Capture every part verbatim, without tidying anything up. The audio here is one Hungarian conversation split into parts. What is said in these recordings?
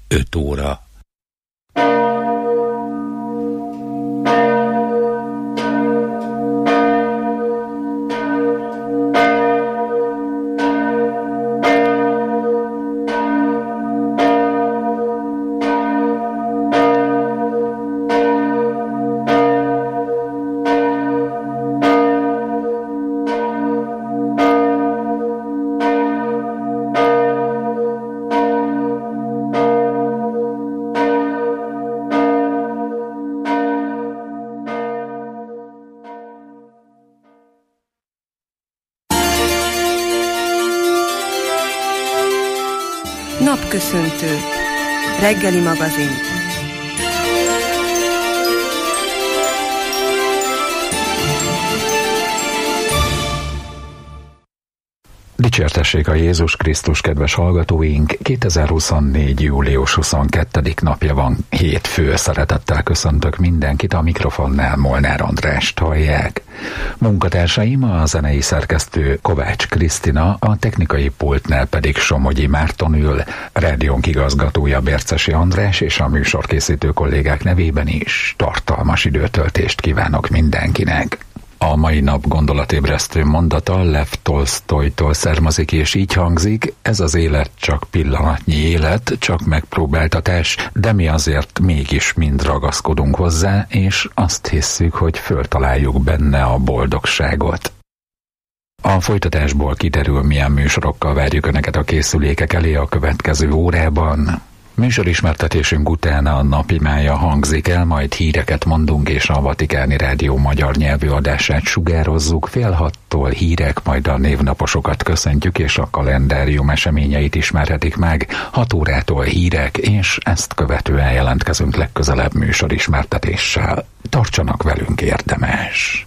öt óra. Napköszöntő. Reggeli magazin. Dicsértessék a Jézus Krisztus, kedves hallgatóink! kétezer-huszonnégy. július huszonkettedike napja van, hétfő. Szeretettel köszöntök mindenkit, a mikrofonnál Molnár Andrást hallják. Munkatársaim a zenei szerkesztő Kovács Krisztina, a technikai pultnál pedig Somogyi Márton ül, rádiónk igazgatója Bércesi András, és a műsorkészítő kollégák nevében is tartalmas időtöltést kívánok mindenkinek. A mai nap gondolatébresztő mondata Lev Tolsztojtól származik, és így hangzik: ez az élet csak pillanatnyi élet, csak megpróbáltatás, de mi azért mégis mind ragaszkodunk hozzá, és azt hisszük, hogy föltaláljuk benne a boldogságot. A folytatásból kiderül, milyen műsorokkal várjuk Önöket a készülékek elé a következő órában. Műsorismertetésünk után a napimája hangzik el, majd híreket mondunk, és a Vatikáni Rádió magyar nyelvű adását sugározzuk. Fél hattól hírek, majd a névnaposokat köszöntjük, és a kalendárium eseményeit ismerhetik meg. Hat órától hírek, és ezt követően jelentkezünk legközelebb műsorismertetéssel. Tartsanak velünk, érdemes!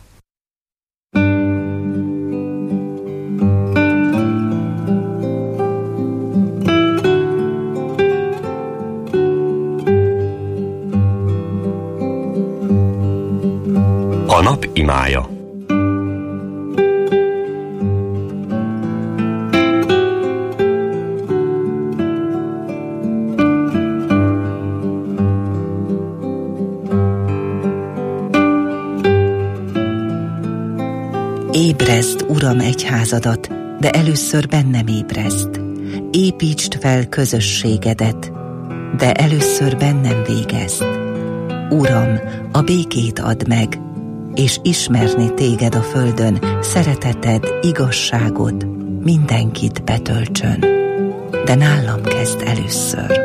A nap imája. Ébreszd, Uram, egyházadat, de először bennem ébreszd. Építsd fel közösségedet, de először bennem végezd. Uram, a békét add meg, és ismerni téged a földön, szereteted, igazságod mindenkit betöltsön. De nálam kezd először.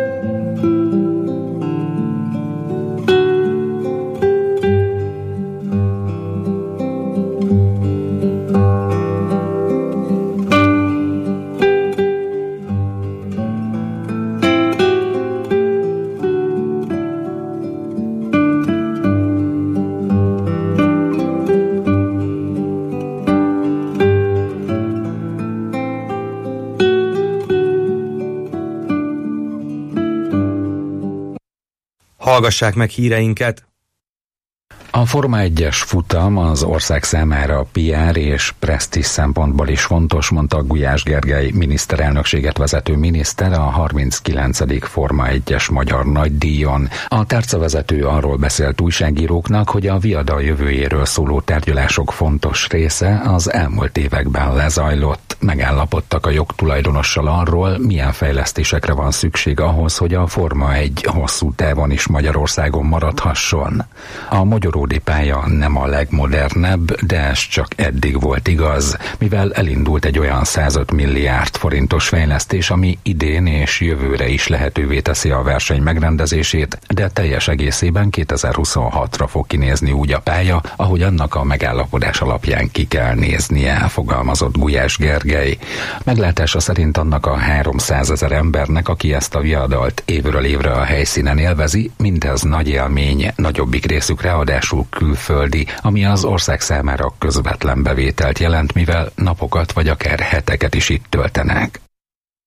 Hallgassák meg híreinket! A Forma egyes futam az ország számára pé er és presztízs szempontból is fontos, mondta Gulyás Gergely miniszterelnökséget vezető miniszter a harminckilencedik Forma egyes magyar nagydíjon. A tárcavezető arról beszélt újságíróknak, hogy a viadal jövőjéről szóló tárgyalások fontos része az elmúlt években lezajlott. Megállapodtak a jogtulajdonossal arról, milyen fejlesztésekre van szükség ahhoz, hogy a Forma egy hosszú távon is Magyarországon maradhasson. A magyaródi pálya nem a legmodernebb, de ez csak eddig volt igaz, mivel elindult egy olyan százöt milliárd forintos fejlesztés, ami idén és jövőre is lehetővé teszi a verseny megrendezését, de teljes egészében kétezer-huszonhatra fog kinézni úgy a pálya, ahogy annak a megállapodás alapján ki kell néznie, fogalmazott Gulyás Gergely. Meglátása szerint annak a háromszázezer embernek, aki ezt a viadalt évről évre a helyszínen élvezi, mindez nagy élmény, nagyobbik részük ráadásul külföldi, ami az ország számára közvetlen bevételt jelent, mivel napokat vagy akár heteket is itt töltenek.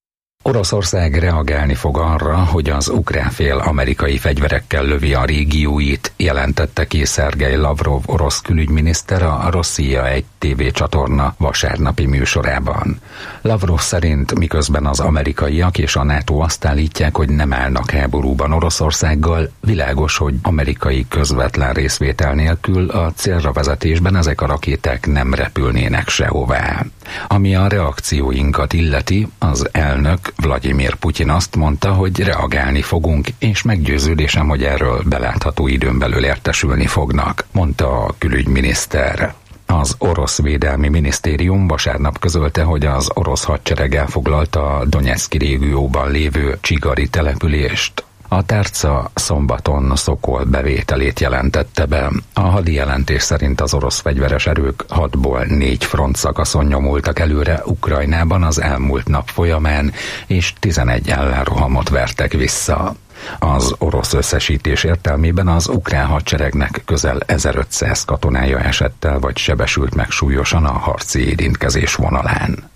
Oroszország reagálni fog arra, hogy az ukrán fél amerikai fegyverekkel lövi a régióit, jelentette ki Szergej Lavrov orosz külügyminiszter a Rosszia egy tévécsatorna vasárnapi műsorában. Lavrov szerint miközben az amerikaiak és a NATO azt állítják, hogy nem állnak háborúban Oroszországgal, világos, hogy amerikai közvetlen részvétel nélkül a célra vezetésben ezek a rakéták nem repülnének sehová. Ami a reakcióinkat illeti, az elnök Vladimir Putyin azt mondta, hogy reagálni fogunk, és meggyőződésem, hogy erről belátható időn belül értesülni fognak, mondta a külügyminiszter. Az orosz védelmi minisztérium vasárnap közölte, hogy az orosz hadsereg elfoglalta a Donetszki régióban lévő Csigari települést. A tárca szombaton Szokol bevételét jelentette be. A hadi jelentés szerint az orosz fegyveres erők hatból négy front szakaszon nyomultak előre Ukrajnában az elmúlt nap folyamán, és tizenegy ellenrohamot vertek vissza. Az orosz összesítés értelmében az ukrán hadseregnek közel ezerötszáz katonája esett el vagy sebesült meg súlyosan a harci érintkezés vonalán.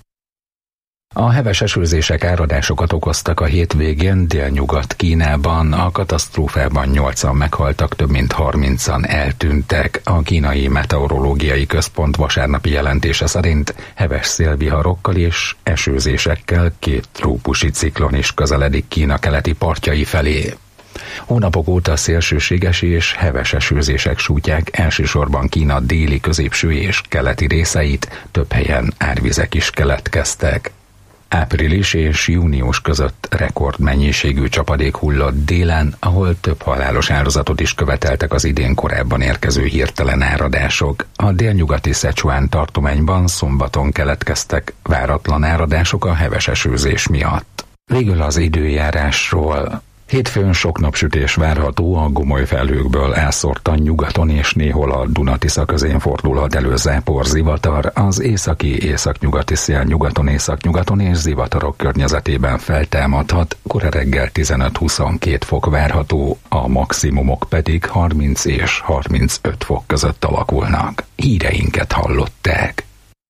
A heves esőzések áradásokat okoztak a hétvégén délnyugat Kínában, a katasztrófában nyolcan meghaltak, több mint harmincan eltűntek. A kínai meteorológiai központ vasárnapi jelentése szerint heves szélviharokkal és esőzésekkel két trópusi ciklon is közeledik Kína keleti partjai felé. Hónapok óta szélsőséges és heves esőzések sújtják elsősorban Kína déli, középső és keleti részeit, több helyen árvizek is keletkeztek. Április és június között rekordmennyiségű csapadék hullott délen, ahol több halálos áldozatot is követeltek az idén korábban érkező hirtelen áradások. A délnyugati Szecsuán tartományban szombaton keletkeztek váratlan áradások a heves esőzés miatt. Végül az időjárásról. Hétfőn sok napsütés várható, a gomoly felhőkből elszórtan nyugaton és néhol a Duna-Tisza közén fordulhat elő zápor, zivatar, az északi északnyugati szél nyugaton északnyugaton és zivatarok környezetében feltámadhat, kora reggel tizenöt-huszonkettő fok várható, a maximumok pedig harminc és harmincöt fok között alakulnak. Híreinket hallották.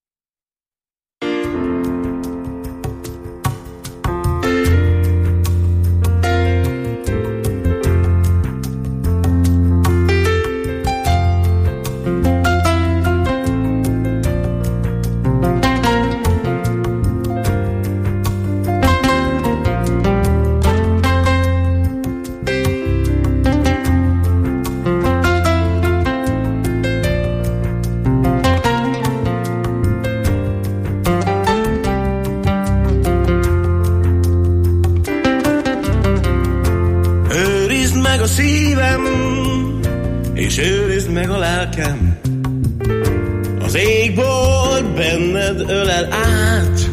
És őrizd meg a lelkem, az égbolt benned ölel át.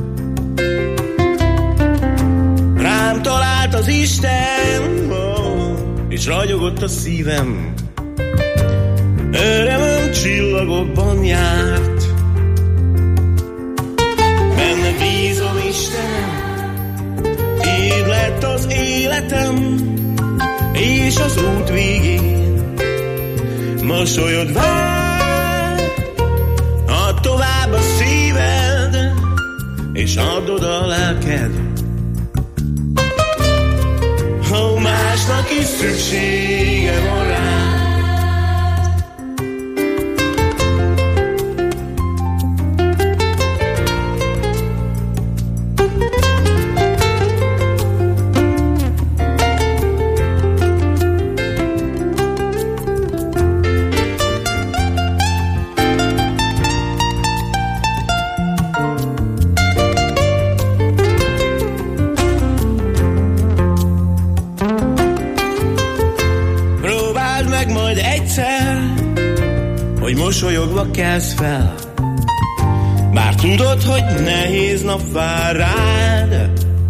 Rám talált az Isten, oh, és ragyogott a szívem, örömöm csillagokban járt. Benne bízom, Istenem, így lett az életem, és az út végén mosolyod vár, add tovább a szíved, és add oda a lelked. Ha másnak is szüksége van rá. Hogy mosolyogva kelsz fel, bár tudod, hogy nehéz nap vár rád.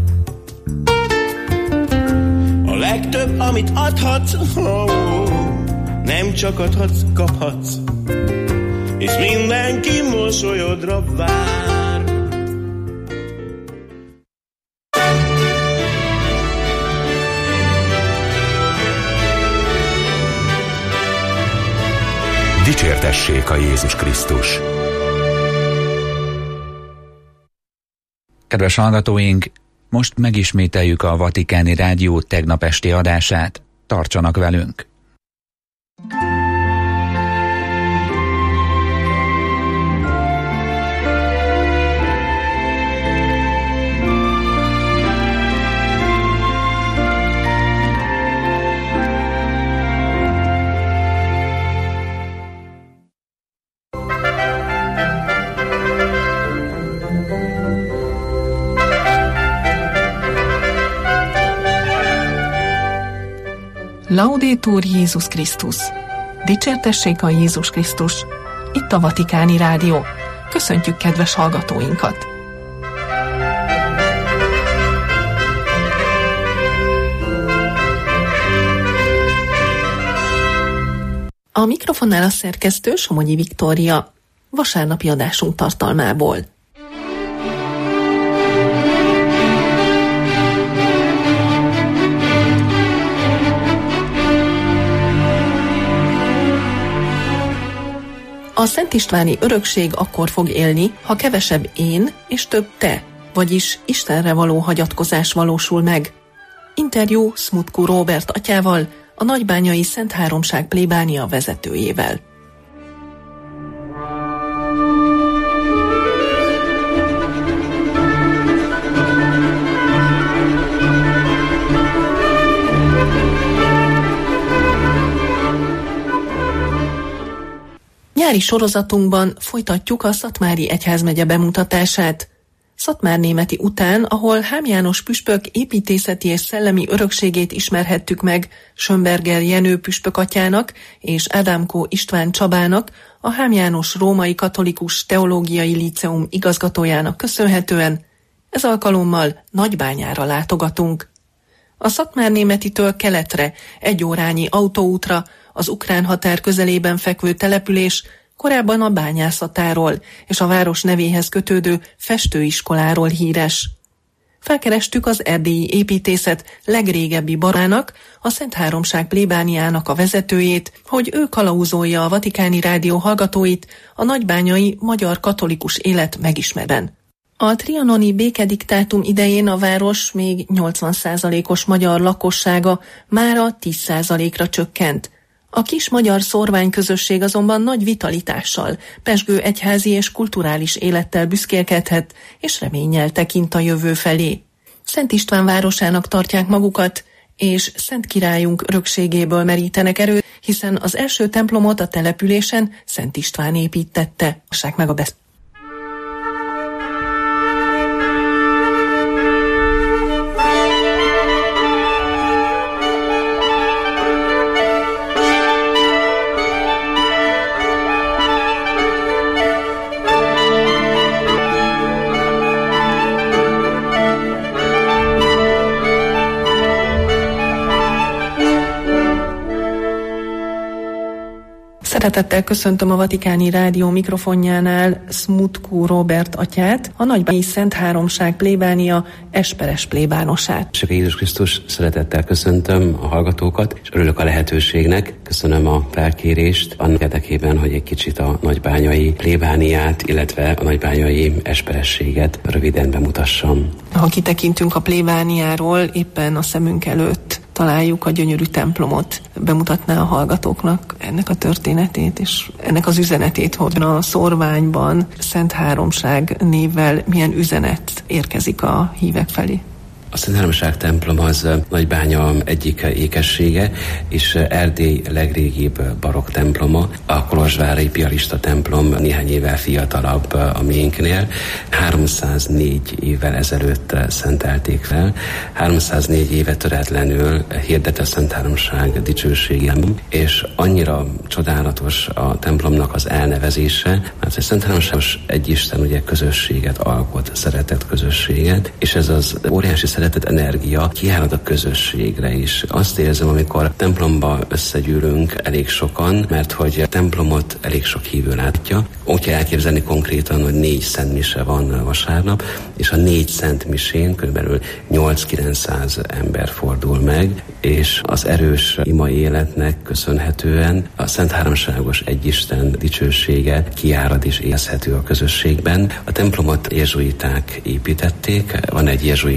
A legtöbb, amit adhatsz, oh, nem csak adhatsz, kaphatsz, és mindenki mosolyodra vár. Dicsértessék a Jézus Krisztus! Kedves hallgatóink, Most megismételjük a Vatikáni Rádió tegnap esti adását. Tartsanak velünk! Laudetur Jézus Krisztus! Dicsértessék a Jézus Krisztus! Itt a Vatikáni Rádió. Köszöntjük kedves hallgatóinkat! A mikrofonnál a szerkesztő Somogyi Viktória. Vasárnapi adásunk tartalmából. A Szent Istváni örökség akkor fog élni, ha kevesebb én és több te, vagyis Istenre való hagyatkozás valósul meg. Interjú Smutku Róbert atyával, a nagybányai Szent Háromság plébánia vezetőjével. Nyári sorozatunkban folytatjuk a Szatmári egyházmegye bemutatását. Szatmárnémeti után, ahol Hám János püspök építészeti és szellemi örökségét ismerhettük meg Schönberger Jenő püspök atyának és Ádámkó István Csabának, a Hám János Római Katolikus Teológiai Líceum igazgatójának köszönhetően, ez alkalommal Nagybányára látogatunk. A Szatmárnémetitől keletre, egy órányi autóútra, az ukrán határ közelében fekvő település korábban a bányászatáról és a város nevéhez kötődő festőiskoláról híres. Felkerestük az erdélyi építészet legrégebbi barának, a Szent Háromság plébániának a vezetőjét, hogy ő kalauzolja a Vatikáni Rádió hallgatóit a nagybányai magyar katolikus élet megismerben. A trianoni békediktátum idején a város még nyolcvan százalékos magyar lakossága mára tíz százalékra csökkent. A kis magyar szórványközösség azonban nagy vitalitással, pezsgő egyházi és kulturális élettel büszkélkedhet, és reménnyel tekint a jövő felé. Szent István városának tartják magukat, és Szent Királyunk örökségéből merítenek erőt, hiszen az első templomot a településen Szent István építette. Assák meg a beszélgetést. Szeretettel köszöntöm a Vatikáni Rádió mikrofonjánál Smutku Róbert atyát, a nagybányi Szent Háromság plébánia esperes plébánosát. Csak Jézus Krisztus, szeretettel köszöntöm a hallgatókat, és örülök a lehetőségnek. Köszönöm a felkérést annak érdekében, hogy egy kicsit a nagybányai plébániát, illetve a nagybányai esperességet röviden bemutassam. Ha kitekintünk a plébániáról, éppen a szemünk előtt találjuk a gyönyörű templomot. Bemutatná a hallgatóknak ennek a történetét és ennek az üzenetét, hogy a szórványban Szent Háromság névvel milyen üzenet érkezik a hívek felé. A Szent Háromság templom az Nagybánya egyik ékessége, és Erdély legrégibb barokk temploma. A kolozsvári piarista templom néhány évvel fiatalabb a miénknél. háromszáznégy évvel ezelőtt szentelték fel. háromszáznégy éve töretlenül hirdet a Szent Háromság dicsőségem, és annyira csodálatos a templomnak az elnevezése, mert a Szent Háromság egy Isten ugye közösséget alkot, szeretett közösséget, és ez az óriási szeretett energia kiárad a közösségre is. Azt érzem, amikor a templomba összegyűlünk elég sokan, mert hogy a templomot elég sok hívő látja. Úgy kell elképzelni konkrétan, hogy négy szent mise van vasárnap, és a négy szent misén körülbelül nyolc-kilencszáz ember fordul meg, és az erős ima életnek köszönhetően a Szent Háromságos Egyisten dicsősége kiárad és érzhető a közösségben. A templomot jezsuiták építették, van egy jezsuita kötő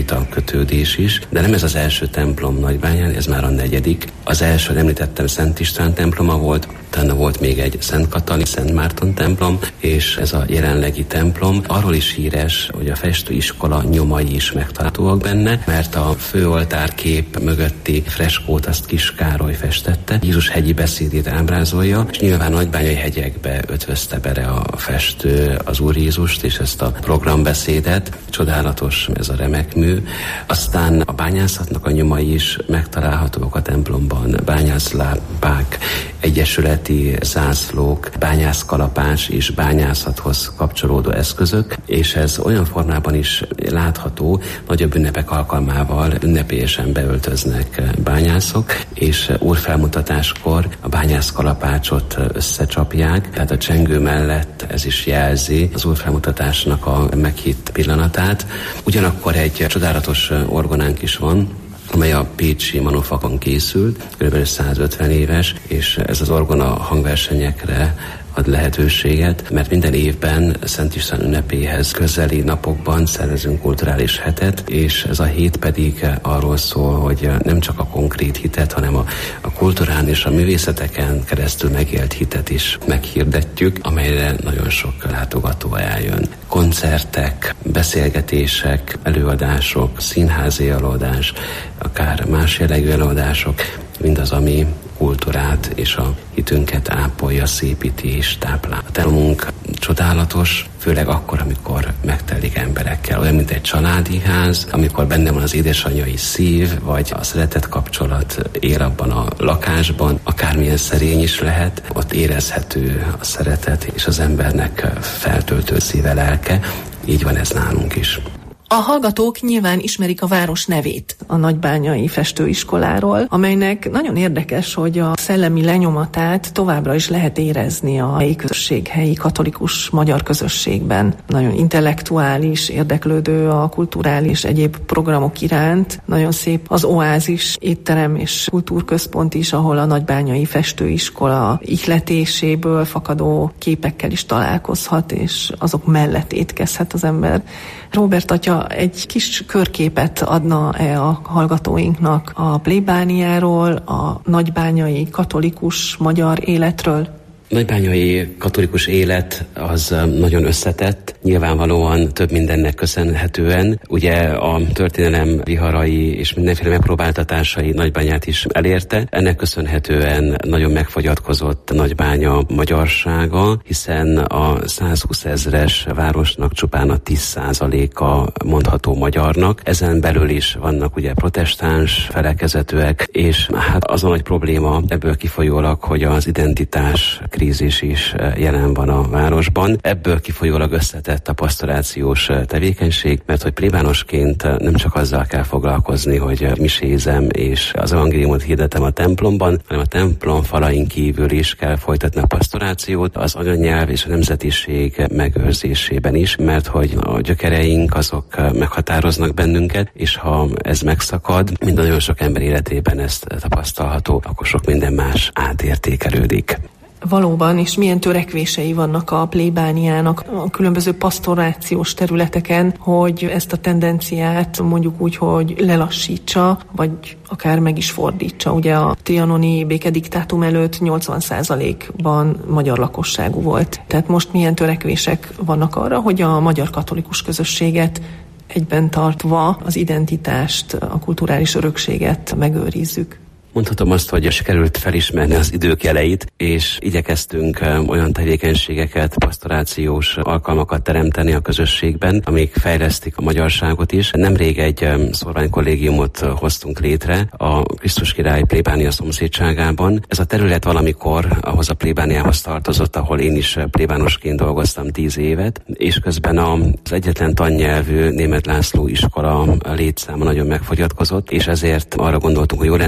kötődés is, de nem ez az első templom Nagybányán, ez már a negyedik. Az első, említettem, Szent István temploma volt, utána volt még egy Szent Katalin, Szent Márton templom, és ez a jelenlegi templom. Arról is híres, hogy a festőiskola nyomai is megtalálhatóak benne, mert a főoltárkép mögötti freskót azt Kis Károly festette, Jézus hegyi beszédét ábrázolja, és nyilván Nagybányai hegyekbe ötvözte bele a festő az Úr Jézust és ezt a programbeszédet. Csodálatos ez a remek mű. Aztán a bányászatnak a nyomai is megtalálhatóak a templomban, bányászlámpák, egyesületi zászlók, bányászkalapás és bányászathoz kapcsolódó eszközök, és ez olyan formában is látható, nagyobb ünnepek alkalmával ünnepélyesen beöltöznek bányászok, és úrfelmutatáskor a bányászkalapácsot összecsapják, tehát a csengő mellett ez is jelzi az úrfelmutatásnak a meghitt pillanatát. Ugyanakkor egy csodálatos orgonánk is van, amely a pécsi Manófakon készült, kb. százötven éves, és ez az orgona hangversenyekre ad lehetőséget, mert minden évben Szent István ünnepéhez közeli napokban szervezünk kulturális hetet, és ez a hét pedig arról szól, hogy nem csak a konkrét hitet, hanem a, a kultúrán és a művészeteken keresztül megélt hitet is meghirdetjük, amelyre nagyon sok látogató eljön. Koncertek, beszélgetések, előadások, színházi előadás, akár más jellegű előadások, mindaz, ami kultúrát és a hitünket ápolja, szépíti és táplál. A templomunk csodálatos, főleg akkor, amikor megtelik emberekkel. Olyan, mint egy családi ház, amikor benne van az édesanyai szív, vagy a szeretet kapcsolat él abban a lakásban, akármilyen szerény is lehet, ott érezhető a szeretet és az embernek feltöltő szíve, lelke. Így van ez nálunk is. A hallgatók nyilván ismerik a város nevét, a Nagybányai Festőiskoláról, amelynek nagyon érdekes, hogy a szellemi lenyomatát továbbra is lehet érezni a helyi közösség, helyi katolikus magyar közösségben. Nagyon intellektuális, érdeklődő a kulturális egyéb programok iránt. Nagyon szép az oázis étterem és kultúrközpont is, ahol a Nagybányai Festőiskola ihletéséből fakadó képekkel is találkozhat, és azok mellett étkezhet az ember. Róbert atya egy kis körképet adna-e a hallgatóinknak a plébániáról, a nagybányai katolikus magyar életről? Nagybányai katolikus élet az nagyon összetett, nyilvánvalóan több mindennek köszönhetően. Ugye a történelem viharai és mindenféle megpróbáltatásai Nagybányát is elérte. Ennek köszönhetően nagyon megfogyatkozott Nagybánya magyarsága, hiszen a százhúsz ezres városnak csupán a tíz százaléka mondható magyarnak. Ezen belül is vannak ugye protestáns felekezetűek, és hát az a nagy probléma ebből kifolyólag, hogy az identitás krízis is jelen van a városban. Ebből kifolyólag összetett a pastorációs tevékenység, mert hogy plébánosként nem csak azzal kell foglalkozni, hogy misézem és az evangéliumot hirdetem a templomban, hanem a templom falain kívül is kell folytatni a pastorációt, az anyanyelv és a nemzetiség megőrzésében is, mert hogy a gyökereink azok meghatároznak bennünket, és ha ez megszakad, mind nagyon sok ember életében ezt tapasztalható, akkor sok minden más átértékelődik. Valóban, és milyen törekvései vannak a plébániának a különböző pastorációs területeken, hogy ezt a tendenciát mondjuk úgy, hogy lelassítsa, vagy akár meg is fordítsa. Ugye a trianoni békediktátum előtt nyolcvan százalékban magyar lakosságú volt. Tehát most milyen törekvések vannak arra, hogy a magyar katolikus közösséget egyben tartva az identitást, a kulturális örökséget megőrizzük? Mondhatom azt, hogy sikerült felismerni az idők jeleit, és igyekeztünk olyan tevékenységeket, pastorációs alkalmakat teremteni a közösségben, amik fejlesztik a magyarságot is. Nemrég egy szorványkollégiumot hoztunk létre a Krisztus király plébánia szomszédságában. Ez a terület valamikor ahhoz a plébániához tartozott, ahol én is plébánosként dolgoztam tíz évet, és közben az egyetlen tannyelvű Németh László iskola létszáma nagyon megfogyatkozott, és ezért arra gondoltunk, hogy jó lenne egy szorvány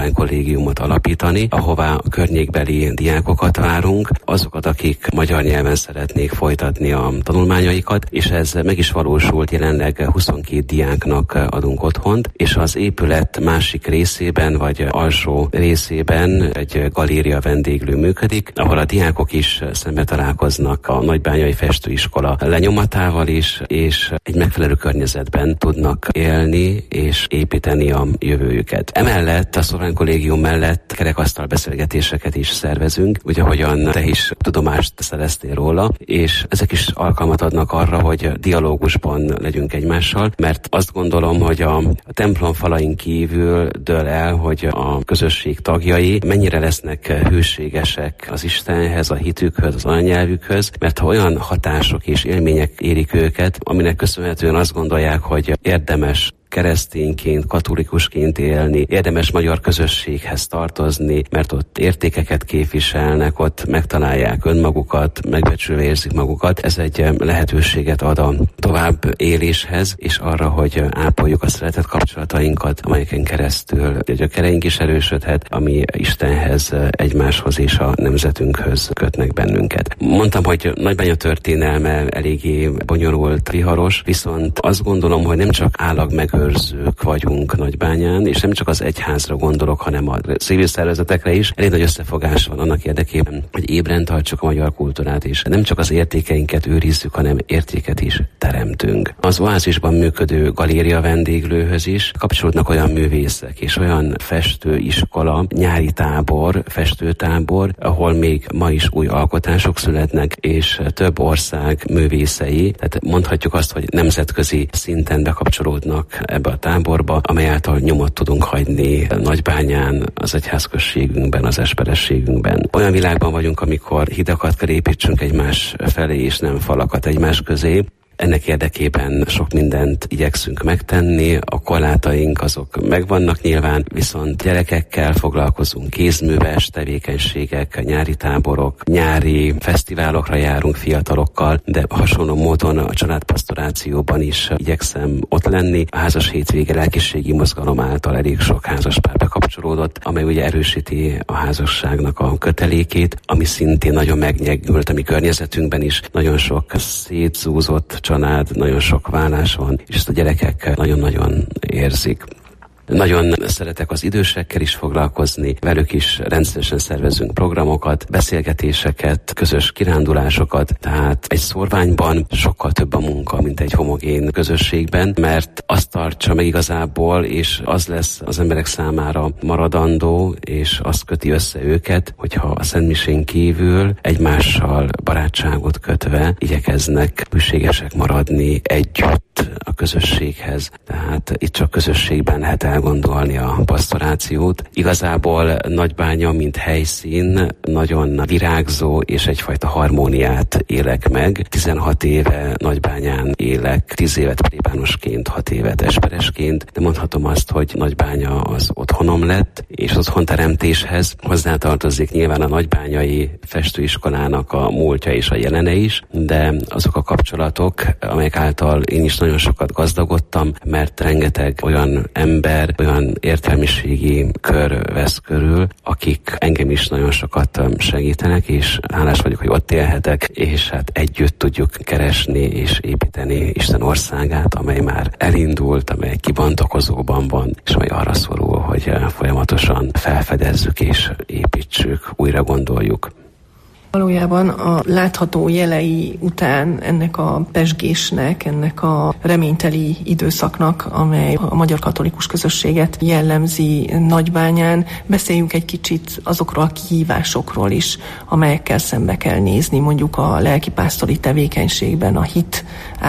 szolványkollégiumot alapítani, ahová a környékbeli diákokat várunk, azokat, akik magyar nyelven szeretnék folytatni a tanulmányaikat, és ez meg is valósult, jelenleg huszonkét diáknak adunk otthont, és az épület másik részében, vagy alsó részében egy galéria vendéglő működik, ahol a diákok is szembe találkoznak a Nagybányai Festőiskola lenyomatával is, és egy megfelelő környezetben tudnak élni és építeni a jövőjüket. Emellett a szolványkollégium mellett kerekasztal beszélgetéseket is szervezünk, ugye ahogyan te is tudomást szereztél róla, és ezek is alkalmat adnak arra, hogy dialógusban legyünk egymással, mert azt gondolom, hogy a, a templom falain kívül dől el, hogy a közösség tagjai mennyire lesznek hűségesek az Istenhez, a hitükhöz, az anyanyelvükhöz, mert ha olyan hatások és élmények érik őket, aminek köszönhetően azt gondolják, hogy érdemes keresztényként, katolikusként élni, érdemes magyar közösséghez tartozni, mert ott értékeket képviselnek, ott megtalálják önmagukat, megbecsülve érzik magukat. Ez egy lehetőséget ad a tovább éléshez, és arra, hogy ápoljuk a szeretet kapcsolatainkat, amelyeken keresztül a gyökereink is erősödhet, ami Istenhez, egymáshoz és a nemzetünkhöz kötnek bennünket. Mondtam, hogy Nagybánya történelme eléggé bonyolult, viharos, viszont azt gondolom, hogy nem csak állag meg őrzők vagyunk Nagybányán, és nem csak az egyházra gondolok, hanem a civil szervezetekre is. Elég nagy összefogás van annak érdekében, hogy ébren tartsuk a magyar kultúrát, és nem csak az értékeinket őrizzük, hanem értéket is teremtünk. Az Oázisban működő galéria vendéglőhöz is kapcsolódnak olyan művészek és olyan festőiskola, nyári tábor, festőtábor, ahol még ma is új alkotások születnek, és több ország művészei, tehát mondhatjuk azt, hogy nemzetközi szinten bekapcsolódnak ebbe a táborba, amely által nyomot tudunk hagyni Nagybányán, az egyházközségünkben, az esperességünkben. Olyan világban vagyunk, amikor hidakat kell építsünk egymás felé, és nem falakat egymás közé. Ennek érdekében sok mindent igyekszünk megtenni, a korlátaink azok megvannak nyilván, viszont gyerekekkel foglalkozunk, kézműves tevékenységek, nyári táborok, nyári fesztiválokra járunk fiatalokkal, de hasonló módon a családpastorációban is igyekszem ott lenni. A házas hétvége lelkiségi mozgalom által elég sok házaspár bekapcsolódott, amely ugye erősíti a házasságnak a kötelékét, ami szintén nagyon megnyegült a mi környezetünkben is, nagyon sok szétzúzott család, nagyon sok válás van, és ezt a gyerekek nagyon-nagyon érzik. Nagyon szeretek az idősekkel is foglalkozni, velük is rendszeresen szervezünk programokat, beszélgetéseket, közös kirándulásokat, tehát egy szorványban sokkal több a munka, mint egy homogén közösségben, mert azt tartsa meg igazából, és az lesz az emberek számára maradandó, és azt köti össze őket, hogyha a szentmisén kívül egymással barátságot kötve igyekeznek hűségesek maradni együtt a közösséghez. Tehát itt csak közösségben lehet elgondolni a pastorációt. Igazából Nagybánya, mint helyszín, nagyon virágzó és egyfajta harmóniát élek meg. tizenhat éve Nagybányán élek, tíz évet plébánosként, hat évet esperesként, de mondhatom azt, hogy Nagybánya az otthonom lett, és az otthonteremtéshez hozzátartozik nyilván a nagybányai festőiskolának a múltja és a jelene is, de azok a kapcsolatok, amelyek által én is nagyon sokat gazdagodtam, mert rengeteg olyan ember, olyan értelmiségi kör vesz körül, akik engem is nagyon sokat segítenek, és hálás vagyok, hogy ott élhetek, és hát együtt tudjuk keresni és építeni Isten országát, amely már elindult, amely kibontakozóban van, és amely arra szorul, hogy folyamatosan felfedezzük és építsük, újra gondoljuk. Valójában a látható jelei után ennek a pezsgésnek, ennek a reményteli időszaknak, amely a magyar katolikus közösséget jellemzi Nagybányán, beszéljünk egy kicsit azokról a kihívásokról is, amelyekkel szembe kell nézni, mondjuk a lelkipásztori tevékenységben, a hit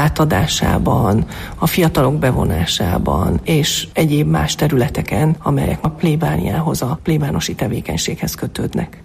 átadásában, a fiatalok bevonásában, és egyéb más területeken, amelyek a plébániához, a plébánosi tevékenységhez kötődnek.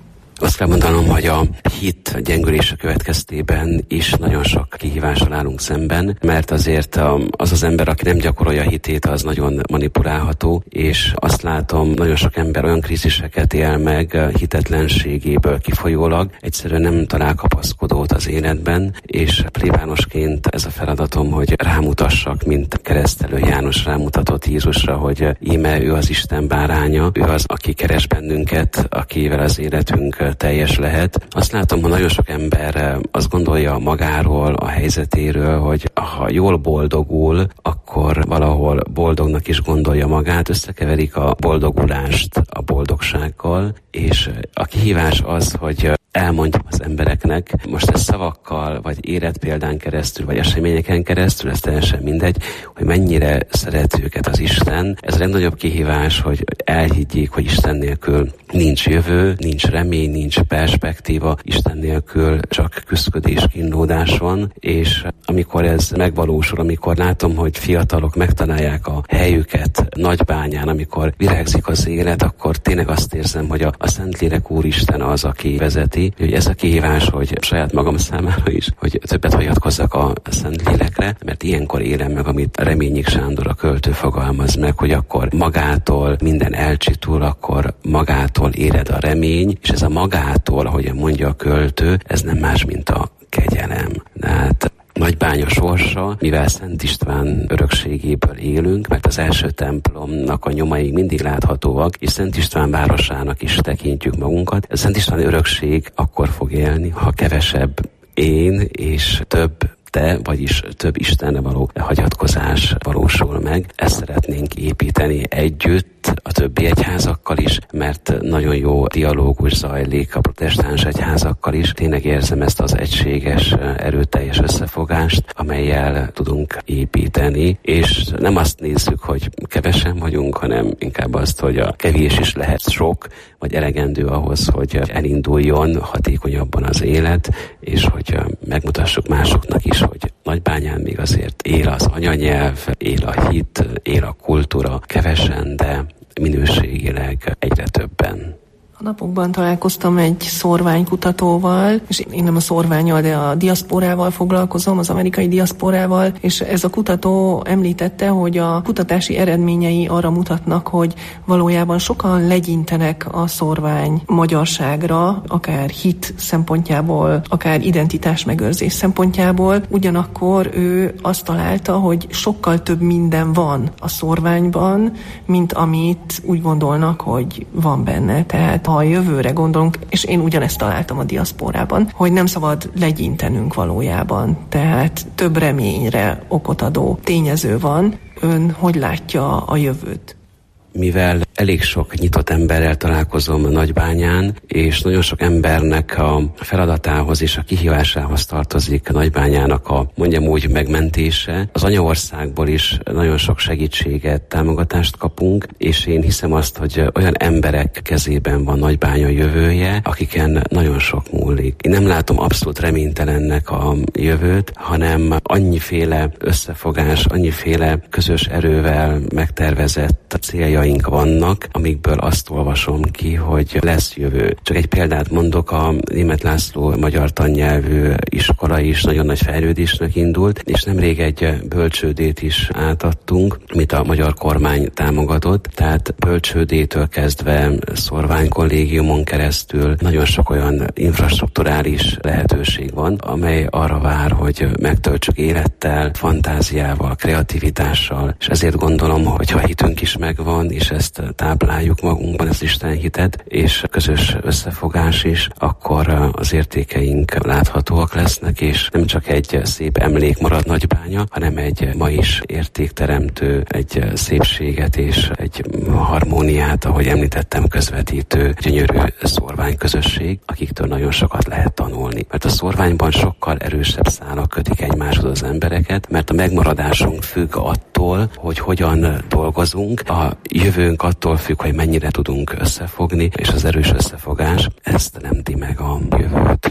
Azt kell mondanom, hogy a hit gyengülése következtében is nagyon sok kihívással állunk szemben, mert azért az az ember, aki nem gyakorolja hitét, az nagyon manipulálható, és azt látom, nagyon sok ember olyan kríziseket él meg hitetlenségéből kifolyólag, egyszerűen nem talál kapaszkodót az életben, és plébánosként ez a feladatom, hogy rámutassak, mint keresztelő János rámutatott Jézusra, hogy íme ő az Isten báránya, ő az, aki keres bennünket, akivel az életünk teljes lehet. Azt látom, hogy nagyon sok ember azt gondolja magáról, a helyzetéről, hogy ha jól boldogul, akkor valahol boldognak is gondolja magát, összekeverik a boldogulást a boldogsággal, és a kihívás az, hogy elmondjam az embereknek, most ez szavakkal, vagy életpéldán keresztül, vagy eseményeken keresztül, ez teljesen mindegy, hogy mennyire szeret őket az Isten. Ez a legnagyobb kihívás, hogy elhiggyék, hogy Isten nélkül nincs jövő, nincs remény, nincs perspektíva, Isten nélkül csak küszködés, kínlódás van, és amikor ez megvalósul, amikor látom, hogy fiatalok megtalálják a helyüket Nagybányán, amikor virágzik az élet, akkor tényleg azt érzem, hogy a, a Szentlélek Úristen az, aki vezeti. Hogy ez a kihívás, hogy saját magam számára is, hogy többet hagyatkozzak a Szentlélekre, mert ilyenkor élem meg, amit Reményik Sándor a költő fogalmaz meg, hogy akkor magától minden elcsitul, akkor magától éred a remény, és ez a magától, ahogyan mondja a költő, ez nem más, mint a kegyelem. Tehát Nagybánya sorsa, mivel Szent István örökségéből élünk, mert az első templomnak a nyomai mindig láthatóak, és Szent István városának is tekintjük magunkat. A Szent István örökség akkor fog élni, ha kevesebb én és több te, vagyis több Istenre való hagyatkozás valósul meg. Ezt szeretnénk építeni együtt a többi egyházakkal is, mert nagyon jó dialógus zajlik a protestáns egyházakkal is. Tényleg érzem ezt az egységes, erőteljes összefogást, amellyel tudunk építeni, és nem azt nézzük, hogy kevesen vagyunk, hanem inkább azt, hogy a kevés is lehet sok, vagy elegendő ahhoz, hogy elinduljon hatékonyabban az élet, és hogy megmutassuk másoknak is, hogy Nagybányán még azért él az anyanyelv, él a hit, él a kultúra, kevesen, de minőségileg egyre többen. A napokban találkoztam egy szórványkutatóval, és én nem a szórvánnyal, de a diaszporával foglalkozom, az amerikai diaszporával, és ez a kutató említette, hogy a kutatási eredményei arra mutatnak, hogy valójában sokan legyintenek a szórvány magyarságra, akár hit szempontjából, akár identitás megőrzés szempontjából. Ugyanakkor ő azt találta, hogy sokkal több minden van a szórványban, mint amit úgy gondolnak, hogy van benne. Tehát ha a jövőre gondolunk, és én ugyanezt találtam a diaszporában, hogy nem szabad legyintenünk valójában. Tehát több reményre okot adó tényező van. Ön hogy látja a jövőt? Mivel elég sok nyitott emberrel találkozom Nagybányán, és nagyon sok embernek a feladatához és a kihívásához tartozik Nagybányának a, mondjam úgy, megmentése. Az anyaországból is nagyon sok segítséget, támogatást kapunk, és én hiszem azt, hogy olyan emberek kezében van Nagybánya jövője, akiken nagyon sok múlik. Én nem látom abszolút reménytelennek a jövőt, hanem annyiféle összefogás, annyiféle közös erővel megtervezett céljaink vannak, amikből azt olvasom ki, hogy lesz jövő. Csak egy példát mondok, a Németh László magyar tannyelvű iskola is nagyon nagy fejlődésnek indult, és nemrég egy bölcsődét is átadtunk, amit a magyar kormány támogatott, tehát bölcsődétől kezdve szorványkollégiumon keresztül nagyon sok olyan infrastrukturális lehetőség van, amely arra vár, hogy megtöltsük élettel, fantáziával, kreativitással, és ezért gondolom, hogy ha hitünk is megvan, és ezt tápláljuk magunkban, az Isten hitet, és közös összefogás is, akkor az értékeink láthatóak lesznek, és nem csak egy szép emlék marad Nagybánya, hanem egy ma is értékteremtő, egy szépséget és egy harmóniát, ahogy említettem, közvetítő, gyönyörű szórványközösség, akiktől nagyon sokat lehet tanulni. Mert a szórványban sokkal erősebb szálak kötik egymáshoz az embereket, mert a megmaradásunk függ attól, hogy hogyan dolgozunk, a jövőnk attól függ, hogy mennyire tudunk összefogni, és az erős összefogás ezt teremti meg a jövőt.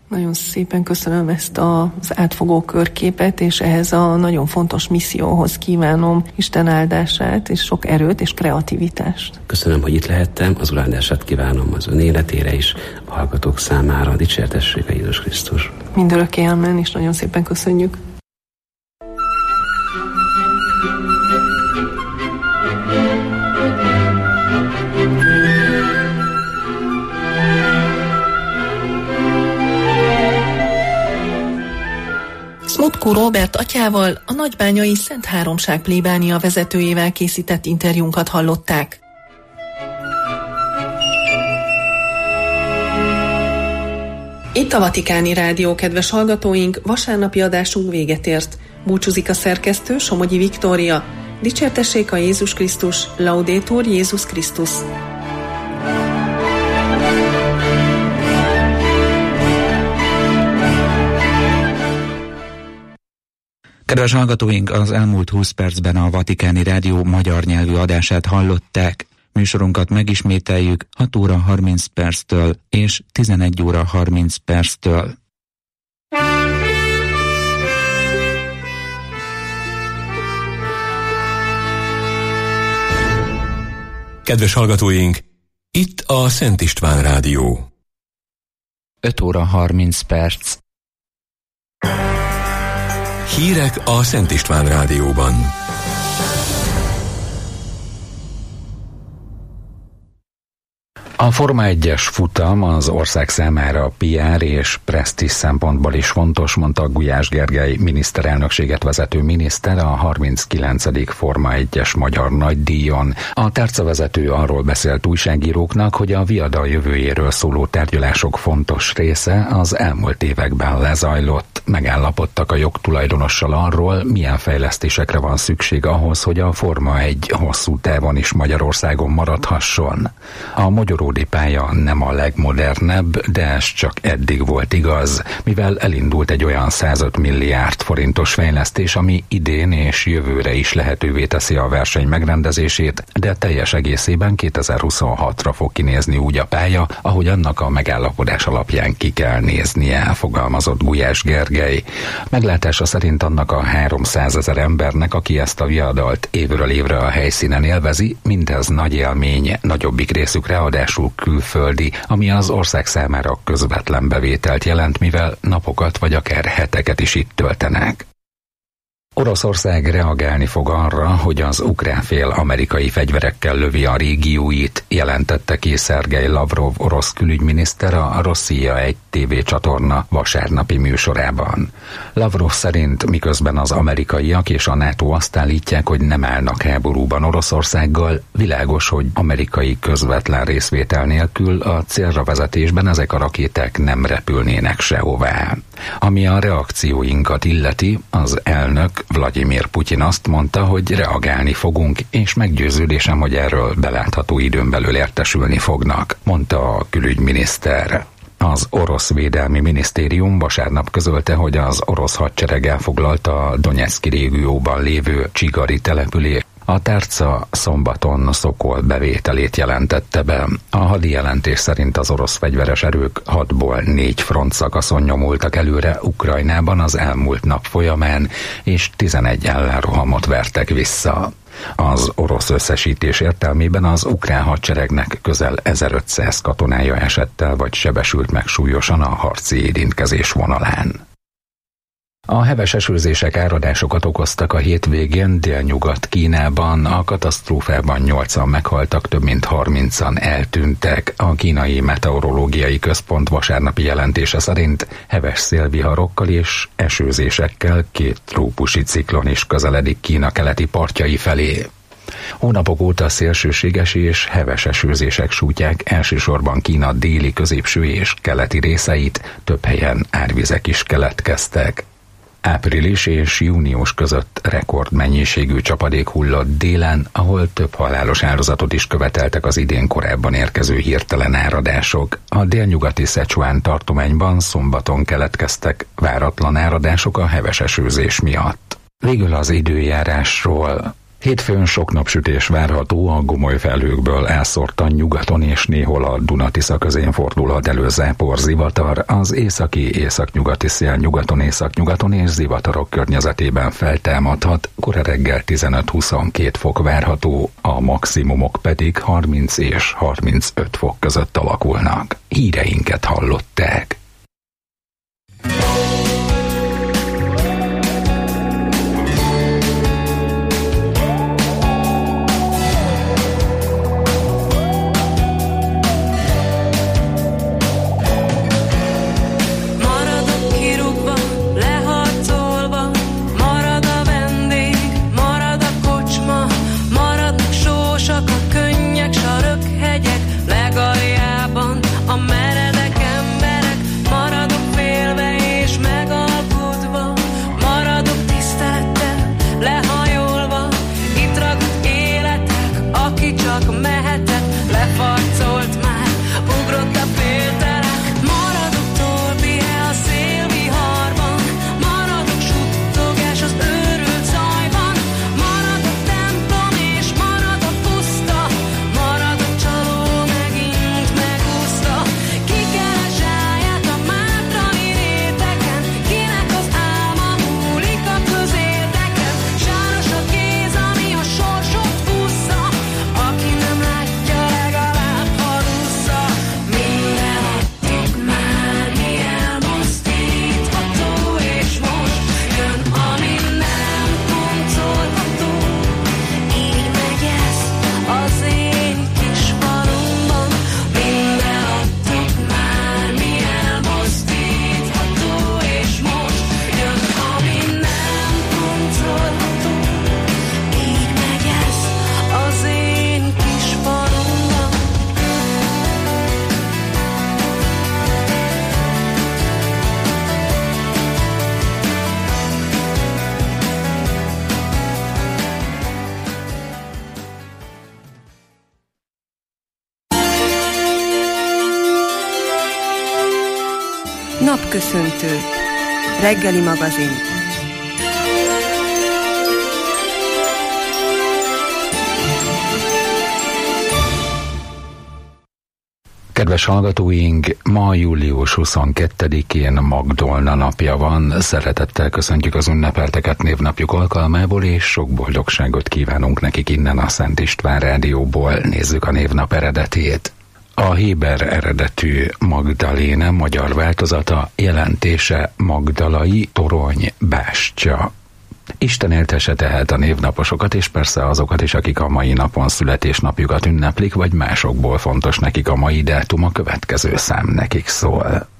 Nagyon szépen köszönöm ezt az átfogó körképet, és ehhez a nagyon fontos misszióhoz kívánom Isten áldását, és sok erőt és kreativitást. Köszönöm, hogy itt lehettem, az Úr áldását kívánom az ön életére is, a hallgatók számára. Dicsértessék a Jézus Krisztus. Mindörökké amen, és nagyon szépen köszönjük. Smutkó Róbert atyával, a nagybányai Szent Háromság plébánia vezetőjével készített interjúnkat hallották. Itt a Vatikáni Rádió, kedves hallgatóink, vasárnapi adásunk véget ért. Búcsúzik a szerkesztő, Somogyi Viktória. Dicsértessék a Jézus Krisztus, Laudetur Jézus Krisztus. Kedves hallgatóink, az elmúlt húsz percben a Vatikáni Rádió magyar nyelvű adását hallották. Műsorunkat megismételjük hat óra harminc perctől és tizenegy óra harminc perctől. Kedves hallgatóink, itt a Szent István Rádió. öt óra harminc perc. Hírek a Szent István Rádióban. A Forma egyes futam az ország számára pé er és presztízs szempontból is fontos, mondta Gulyás Gergely miniszterelnökséget vezető miniszter a harminckilencedik Forma egyes magyar nagydíjon. A tárcavezető arról beszélt újságíróknak, hogy a viadal jövőjéről szóló tárgyalások fontos része az elmúlt években lezajlott. Megállapodtak a jogtulajdonossal arról, milyen fejlesztésekre van szükség ahhoz, hogy a Forma egy hosszú távon is Magyarországon maradhasson. A magyaródi pálya nem a legmodernebb, de ez csak eddig volt igaz, mivel elindult egy olyan százöt milliárd forintos fejlesztés, ami idén és jövőre is lehetővé teszi a verseny megrendezését, de teljes egészében kétezer-huszonhatra fog kinézni úgy a pálya, ahogy annak a megállapodás alapján ki kell néznie, fogalmazott Gulyás Gergely. Meglátása szerint annak a háromszázezer embernek, aki ezt a viadalt évről évre a helyszínen élvezi, mindez nagy élmény, nagyobbik részük ráadásul külföldi, ami az ország számára közvetlen bevételt jelent, mivel napokat vagy akár heteket is itt töltenek. Oroszország reagálni fog arra, hogy az ukrán fél amerikai fegyverekkel lövi a régióit, jelentette ki Szergej Lavrov orosz külügyminiszter a Rosszia egy tévécsatorna vasárnapi műsorában. Lavrov szerint miközben az amerikaiak és a NATO azt állítják, hogy nem állnak háborúban Oroszországgal, világos, hogy amerikai közvetlen részvétel nélkül a célra vezetésben ezek a rakéták nem repülnének sehová. Ami a reakcióinkat illeti, az elnök Vladimir Putyin azt mondta, hogy reagálni fogunk, és meggyőződésem, hogy erről belátható időn belül értesülni fognak, mondta a külügyminiszter. Az orosz védelmi minisztérium vasárnap közölte, hogy az orosz hadsereg elfoglalta a Donetszki régióban lévő Csigari települést. A tárca szombaton Szokol bevételét jelentette be. A hadi jelentés szerint az orosz fegyveres erők hatból négy front szakaszon nyomultak előre Ukrajnában az elmúlt nap folyamán, és tizenegy ellenrohamot vertek vissza. Az orosz összesítés értelmében az ukrán hadseregnek közel ezerötszáz katonája esett el vagy sebesült meg súlyosan a harci érintkezés vonalán. A heves esőzések áradásokat okoztak a hétvégén délnyugat-Kínában, a katasztrófában nyolcan meghaltak, több mint harmincan eltűntek. A kínai meteorológiai központ vasárnapi jelentése szerint heves szélviharokkal és esőzésekkel két trópusi ciklon is közeledik Kína keleti partjai felé. Hónapok óta szélsőséges és heves esőzések sújtják elsősorban Kína déli, középső és keleti részeit, több helyen árvizek is keletkeztek. Április és június között rekordmennyiségű csapadék hullott délen, ahol több halálos áldozatot is követeltek az idén korábban érkező hirtelen áradások. A délnyugati Szecsuán tartományban szombaton keletkeztek váratlan áradások a heves esőzés miatt. Végül az időjárásról. Hétfőn sok napsütés várható, a gomoly felhőkből elszórtan nyugaton és néhol a Duna-Tisza közén fordulhat elő zápor, zivatar, az északi északnyugati szél nyugaton északnyugaton és zivatarok környezetében feltámadhat, kora reggel tizenöt-huszonkettő fok várható, a maximumok pedig harminc és harmincöt fok között alakulnak. Híreinket hallották. Napköszöntő. Reggeli magazin. Kedves hallgatóink, ma július huszonkettedikén Magdolna napja van. Szeretettel köszöntjük az ünnepelteket névnapjuk alkalmából, és sok boldogságot kívánunk nekik innen a Szent István Rádióból. Nézzük a névnap eredetét. A héber eredetű Magdaléne magyar változata, jelentése magdalai torony, bástya. Isten éltesse tehát a névnaposokat, és persze azokat is, akik a mai napon születésnapjukat ünneplik, vagy másokból fontos nekik a mai dátum, a következő szám nekik szól.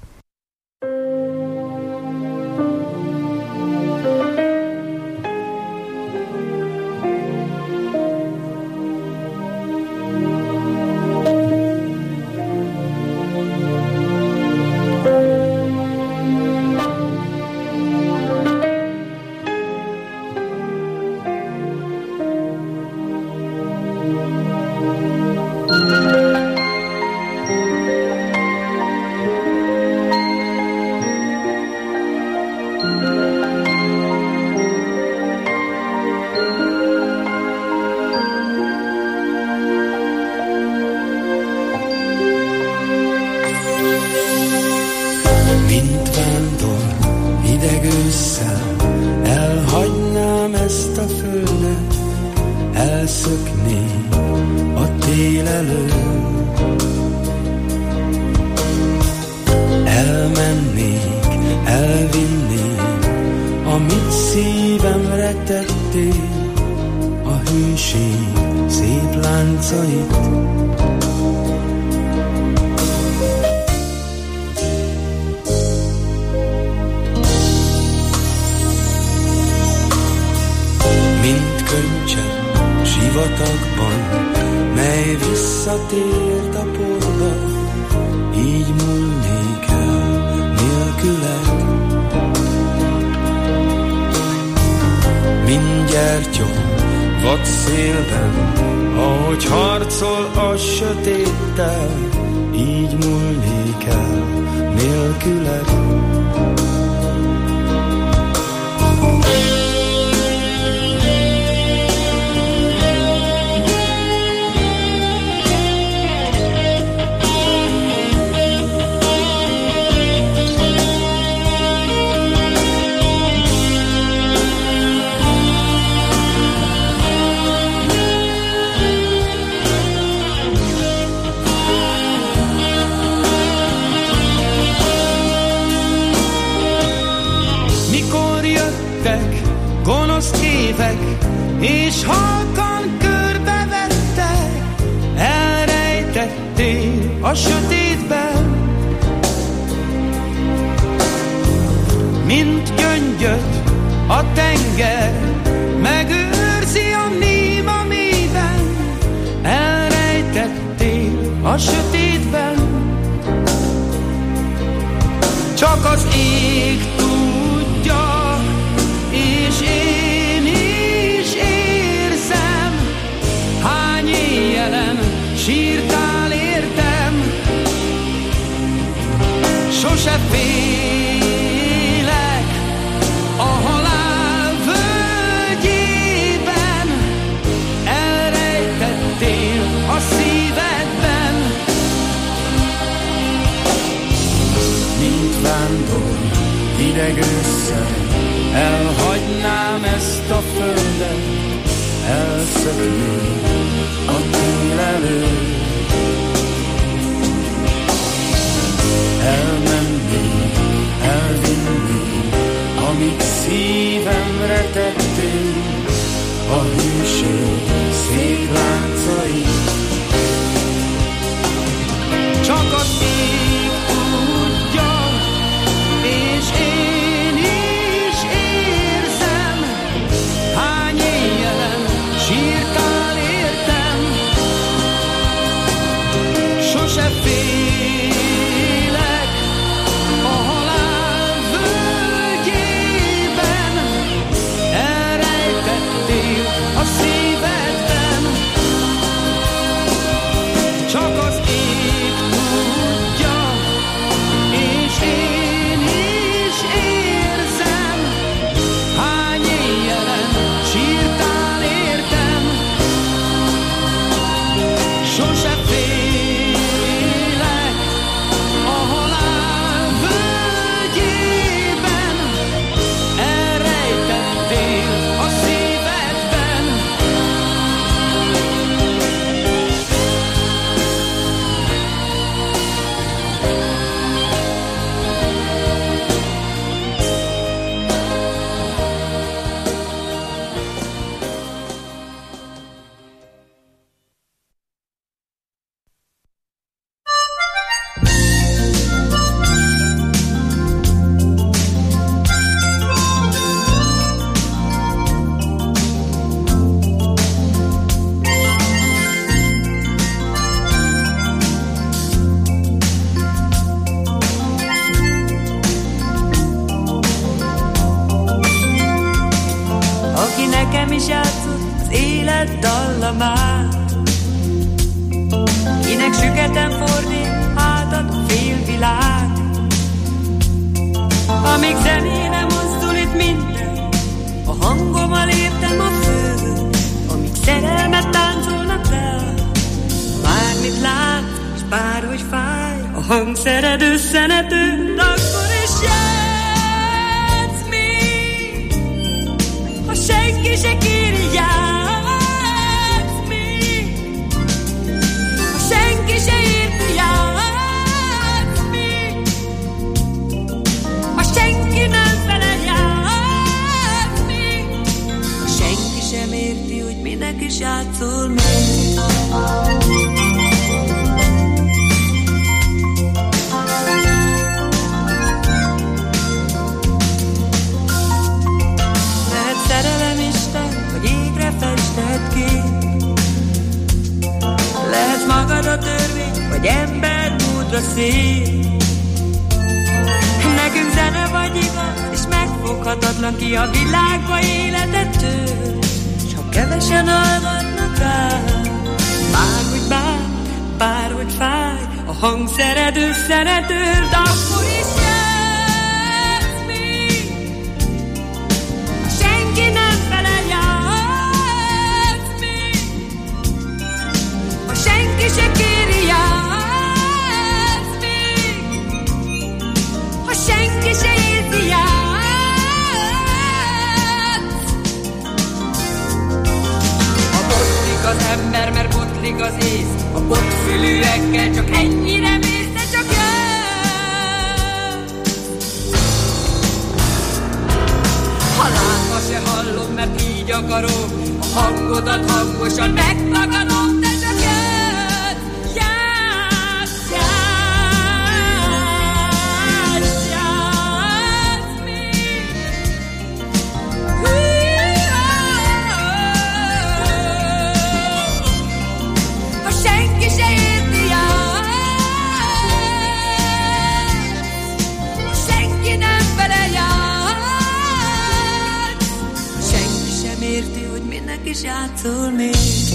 Csak az ég tudja, és én is érzem, hány éjjelen sírtál értem. Sose félek a halál völgyében, elrejtettél a szívedben. Mint vándor hideg ősszel, elhagynám ezt a földet, elszöknék a tél elől. Elmennék, elvinnék, amit szívemre tettél, a hűség szép láncait. Csak az ég tudja, és én is érzem, hány éjjelen sírtál értem. Sose félek a halál völgyében, elrejtettél a szívedben. Csak az ég tudja, és én is érzem, hány éjjelen sírtál értem. Sose félek a halál völgyében, elrejtettél a szívedben. Aki nekem is játszott az élet dallamát, kinek süketen fordít hátat a félvilág. Amíg zenére mozdul itt minden, a hangommal értem a föld. Amíg szerelmet táncolnak rá, bármit lát, és bárhogy fáj, a hangszered összenető, akkor is játsz még. Ha senki se kéri, játsz még. Ha senki se érti, játsz még. Ha senki nem felel, játsz még. Ha senki sem érti, hogy minek is játszol még. Szerelem Isten, hogy égre fested ki. Lehetsz magad a törvény, vagy ember módra szép. Nekünk zene vagy igaz, és megfoghatatlan, ki a világba életet tölt. S ha kevesen hallgatnak rá, bárhogy bár, bárhogy fáj, a hangszered összenetőd, akkor is játsz még. Ha senki nem felel, játsz még. Ha senki se kéri, játsz még. Ha senki se érti, játsz. Ha botlik az ember, mert botlik az ész, a botfülűekkel csak ennyire mész, de csak jössz. Ha látva se hallom, mert így akarom, a hangodat hangosan megtagadom, de csak jössz. Játsz, játsz, játsz még. Ha senki se érti, játsz. Ha játszol még.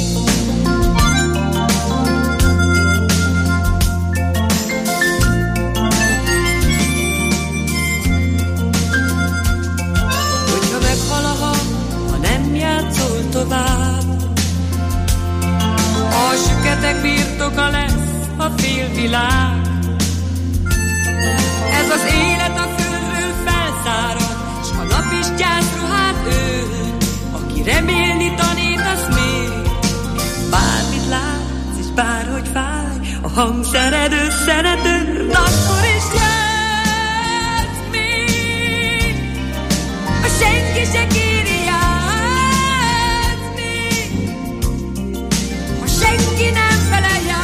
Hogyha meghal a hang, ha nem játszol tovább, a süketek birtoka lesz a félvilág. Ez az élet a földről felszárad, s a nap is gyászruhát ölt. Aki remélni tanítasz még, bármit látsz és bárhogy fáj, a hangszered összenetől, akkor is játsz még. A senki se kéri, játsz még. Ha senki nem fele, játsz.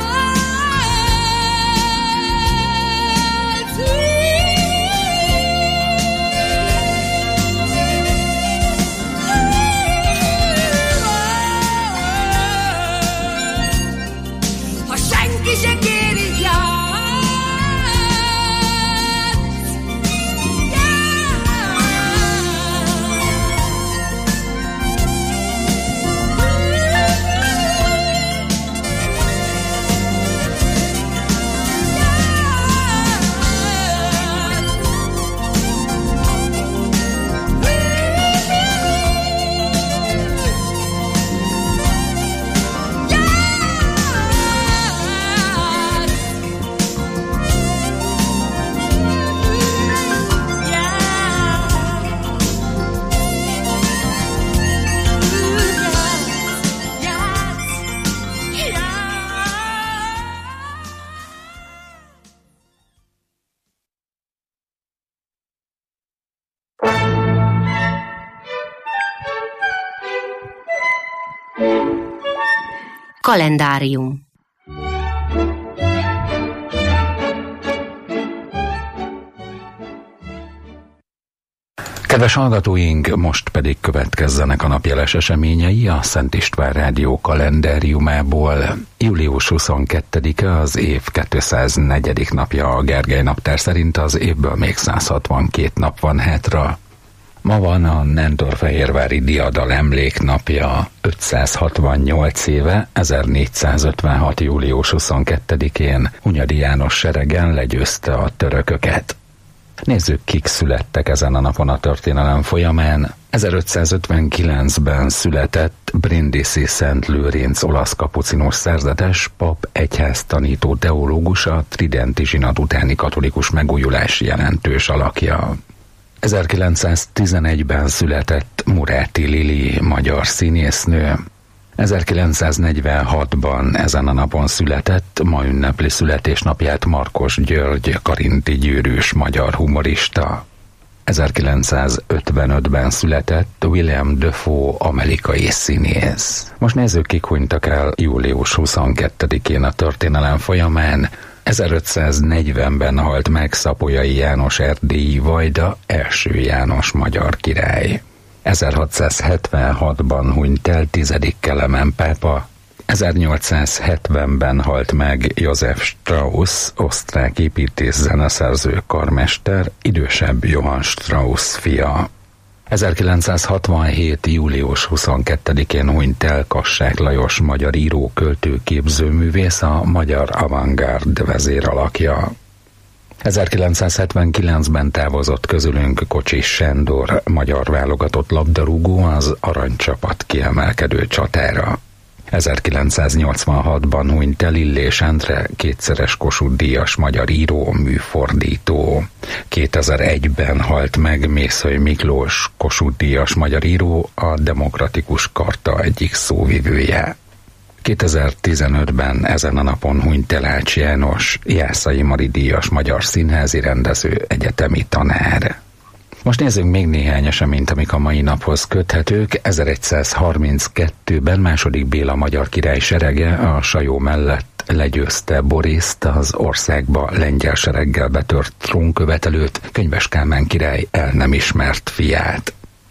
Se kéri, játsz, Kalendárium. Kedves hallgatóink, most pedig következzenek a napjeles eseményei a Szent István Rádió kalendáriumából. július huszonkettedike az év kétszáznegyedik napja, a Gergely naptár szerint az évből még száz hatvankét nap van hátra. Ma van a Nendorfehérvári diadal emléknapja, ötszázhatvannyolc éve, ezernégyszázötvenhat. július huszonkettedikén Hunyadi János seregen legyőzte a törököket. Nézzük, kik születtek ezen a napon a történelem folyamán. ezerötszázötvenkilencben született Brindisi Szent Lőrinc olasz kapucinus szerzetes, pap, egyháztanító teológus, a tridenti zsinat utáni katolikus megújulás jelentős alakja. ezerkilencszáztizenegyben született Muráti Lili, magyar színésznő. ezerkilencszáznegyvenhatban ezen a napon született, ma ünnepli születésnapját Markos György, karinti gyűrűs magyar humorista. ezerkilencszázötvenötben született William Dafoe, amerikai színész. Most nézzük, kik hunytak el július huszonkettedikén a történelem folyamán. ezerötszáznegyvenben halt meg Szapolyai János erdélyi vajda, első János magyar király. ezerhatszázhetvenhatban hunyt el tizedik Kelemen pápa. ezernyolcszázhetvenben halt meg Josef Strauss, osztrák építész, zeneszerző, karmester, idősebb Johann Strauss fia. ezerkilencszázhatvanhét. július huszonkettedikén hunyt el Kassák Lajos, magyar író, költő, képzőművész, a magyar avantgárd vezéralakja. ezerkilencszázhetvenkilencben távozott közülünk Kocsis Sándor, magyar válogatott labdarúgó, az aranycsapat kiemelkedő csatára. ezerkilencszáznyolcvanhatban hunyt el Illés Endre, kétszeres Kossuth-díjas magyar író, műfordító. kétezer-egyben halt meg Mészöly Miklós, Kossuth-díjas magyar író, a Demokratikus Karta egyik szóvivője. kétezer-tizenötben ezen a napon hunyt el Ács János, Jászai Mari díjas magyar színházi rendező, egyetemi tanár. Most nézzünk még néhány eseményt, amik a mai naphoz köthetők. ezeregyszázharminckettőben második Béla magyar király serege a Sajó mellett legyőzte Boriszt, az országba lengyel sereggel betört trónkövetelőt, Könyves Kálmán király el nem ismert fiát.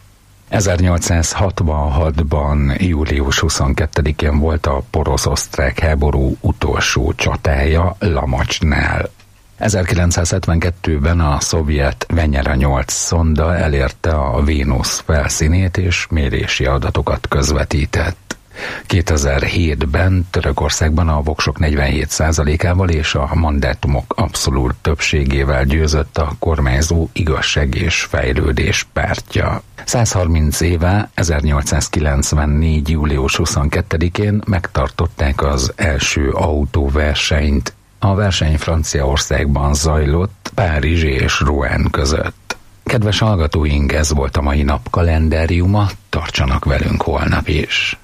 ezernyolcszázhatvanhatban július huszonkettedikén volt a porosz-osztrák háború utolsó csatája Lamacsnál. ezerkilencszázhetvenkettőben a szovjet Venyera nyolc szonda elérte a Vénusz felszínét és mérési adatokat közvetített. kétezer-hétben Törökországban a voksok negyvenhét százalékával és a mandátumok abszolút többségével győzött a kormányzó Igazság és Fejlődés pártja. százharminc éve, ezernyolcszázkilencvennégy. július huszonkettedikén megtartották az első autóversenyt. A verseny Franciaországban zajlott, Párizs és Rouen között. Kedves hallgatóink, ez volt a mai nap kalendáriuma, tartsanak velünk holnap is.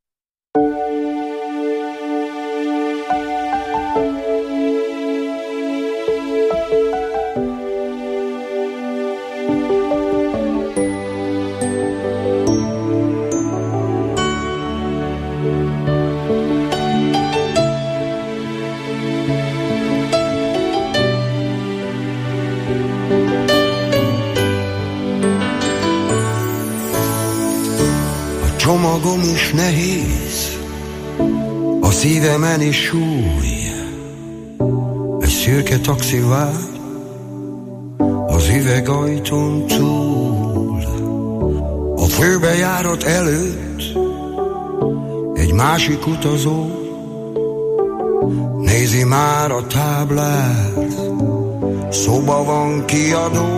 Csomagom is nehéz, a szívemen is súly. Egy szürke taxi vár az üvegajtón túl. A főbejárat előtt egy másik utazó nézi már a táblát. Szóba van kiadó,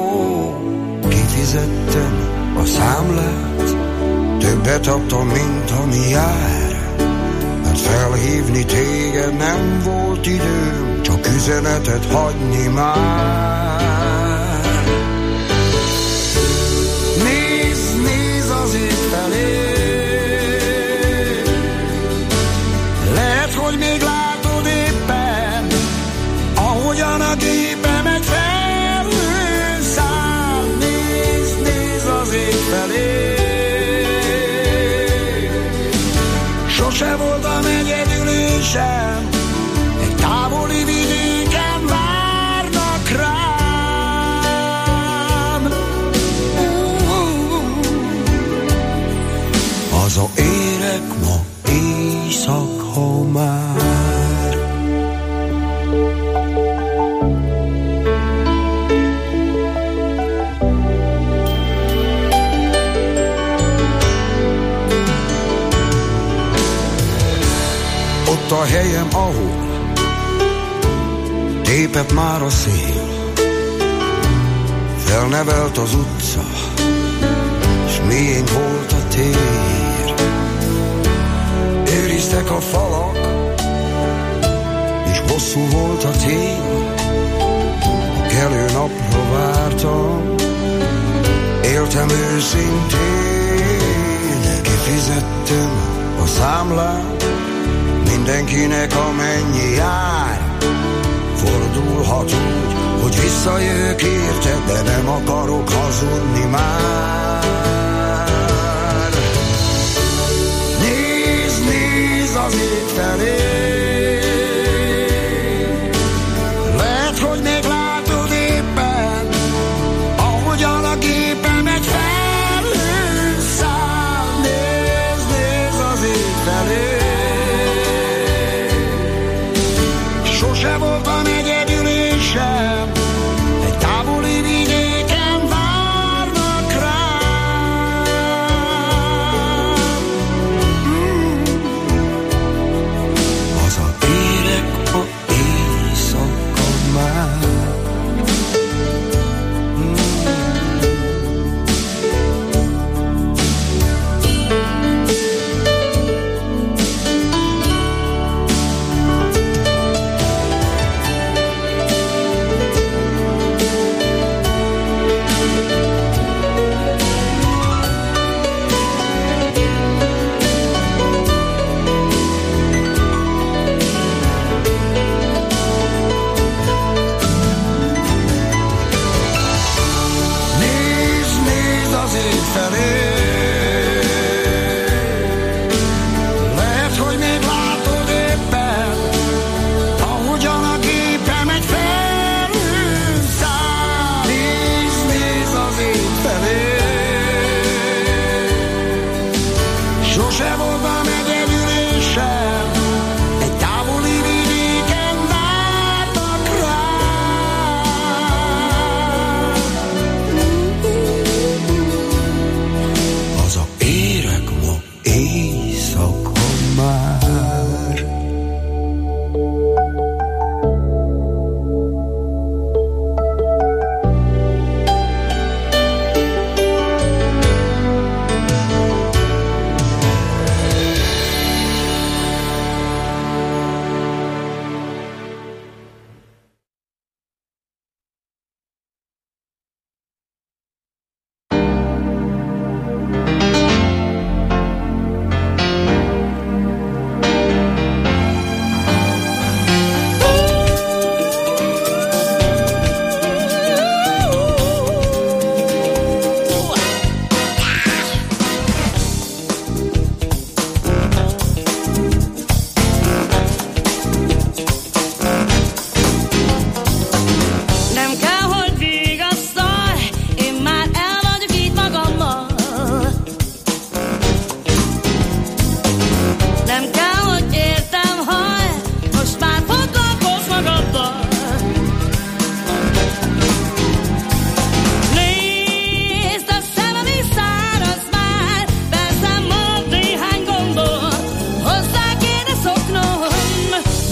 kifizettem a számlát. Többet adtam, mint ami jár, mert felhívni téged nem volt időm, csak üzenetet hagyni már. Nézd, nézd az ég felé, lehet, hogy még látod éppen, ahogyan a gépemet felhőn száll. Nézd, nézd az ég felé, sose voltam egyedül én sem, egy távoli vidéken várnak rám. Haza érek ma éjszaka már. Ott a helyem, ahol tépett már a szél, felnevelt az utca, s miénk volt a tér. Őriztek a falak, és hosszú volt a tél. A kelő napra vártam, éltem őszintén. Kifizettem a számlát, mindenkinek amennyi jár. Fordulhat úgy, hogy visszajövök érted, de nem akarok hazudni már. Nézd, nézd az ég felé, lehet, hogy még látod éppen, ahogyan a gépemet felhőn száll. Nézd, nézd az ég felé, sose voltam egyedül én sem, egy távoli vidéken várnak rám. Mm.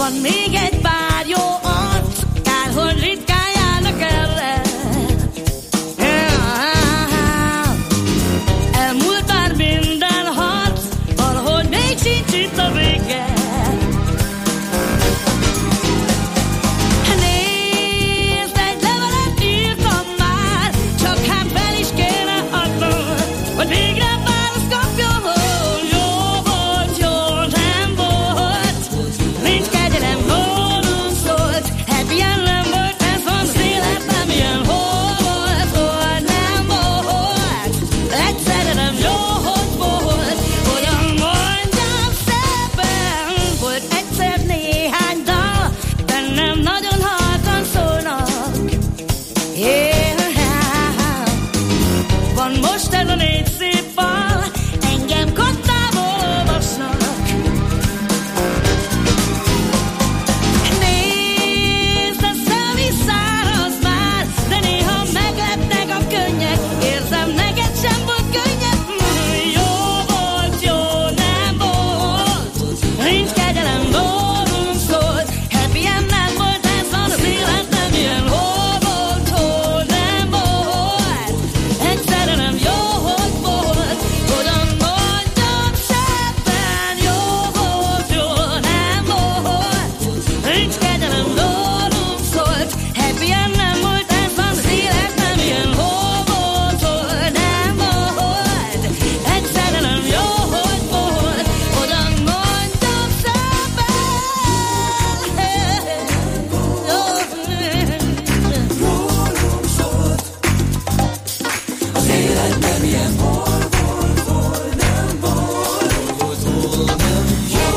Van még egy pár jó arc, kár, hogy ritkán járnak el. Elmúlt már minden harc, valahogy még sincs itt a vége. Nézd, egy levelet írtam már, csak hát fel is kéne adnom, hogy végre választ kapjon. Jó volt, jó nem volt, nincs kegyelem, rólunk szólt, happy end nem volt, ez van az élet, nem ilyen. Hol volt, hol nem volt, egyszerre nem jó, hogy volt, olyan mondjam szépen. Volt egyszer néhány dal, bennem nagyon halkan szólnak. Yeah. Van most ez a négy szép fal, engem kottából olvasnak. Nézd, a szem is száraz már, de néha meglepnek a könnyek. Érzem, neked sem volt könnyebb. Jó volt, jó nem volt, nincs kegyelem, rólunk szólt, happy end nem volt, ez van az élet, nem ilyen. Hol volt, hol nem volt, egyszerre nem jó, hogy volt, hogyan mondjam szépen. Jó volt, jó nem volt, nincs kegyelem, rólunk szólt, happy end nem volt, ez van az élet, nem ilyen. Hol volt, hol nem volt, egyszerre nem jó, hogy volt, hogyan mondjam szépen. Rólunk szólt, az élet nem ilyen. Hol volt, hol nem volt, hol nem jó.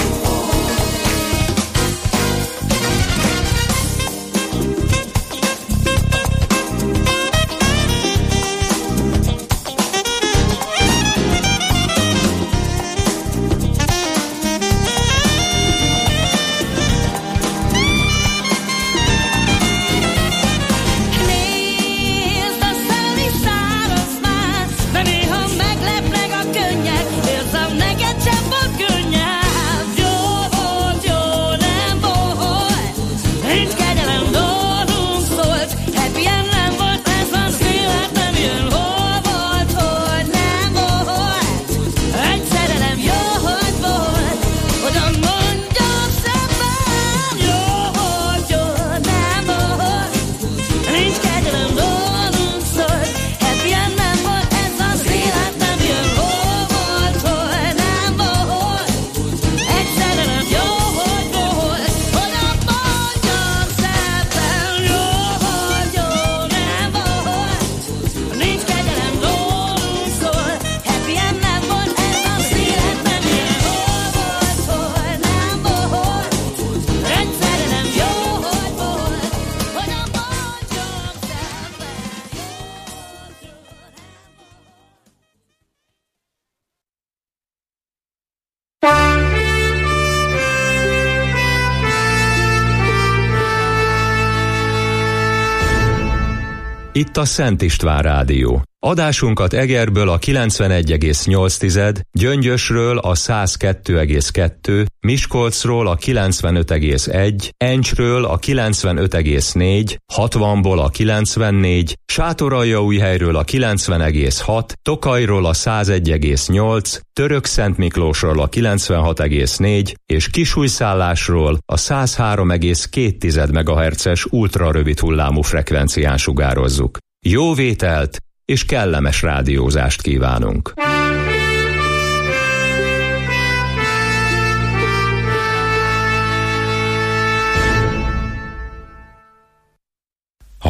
Nézd, a szem is száraz már, de néha meglepnek a könnyek. Érzem, neked sem volt könnyebb. Jó volt, jó nem volt, nincs kegyelem, rólunk szólt, happy end nem volt, ez van az élet, nem ilyen. Hol volt, hogy nem volt, egyszerre nem jó, hogy volt, hogyan mondjam szépen. Jó volt, jó nem volt, nincs kegyelem, rólunk szólt, happy end nem volt, ez az élet, nem ilyen. Hol volt, hol nem volt, egyszerre nem jó, hogy volt, hogyan mondjam szépen. Jó volt, jó nem volt, nincs kegyelem, rólunk szólt, happy end nem volt, ez az élet, nem ilyen. Hol volt, hol nem volt, egyszerre nem jó, hogy volt, hogyan mondjam Itt a Szent István Rádió. Adásunkat Egerből a kilencvenegy egész nyolc, Gyöngyösről a száz kettő egész kettő, Miskolcról a kilencvenöt egész egy, Encsről a kilencvenöt egész négy, hatvanból a kilencvennégy, Sátoraljaújhelyről a kilencven egész hat, Tokajról a száz egy egész nyolc, Törökszentmiklósról a kilencvenhat egész négy és Kisújszállásról a száz három egész két megahertzes ultrarövid hullámú frekvencián sugározzuk. Jó vételt és kellemes rádiózást kívánunk!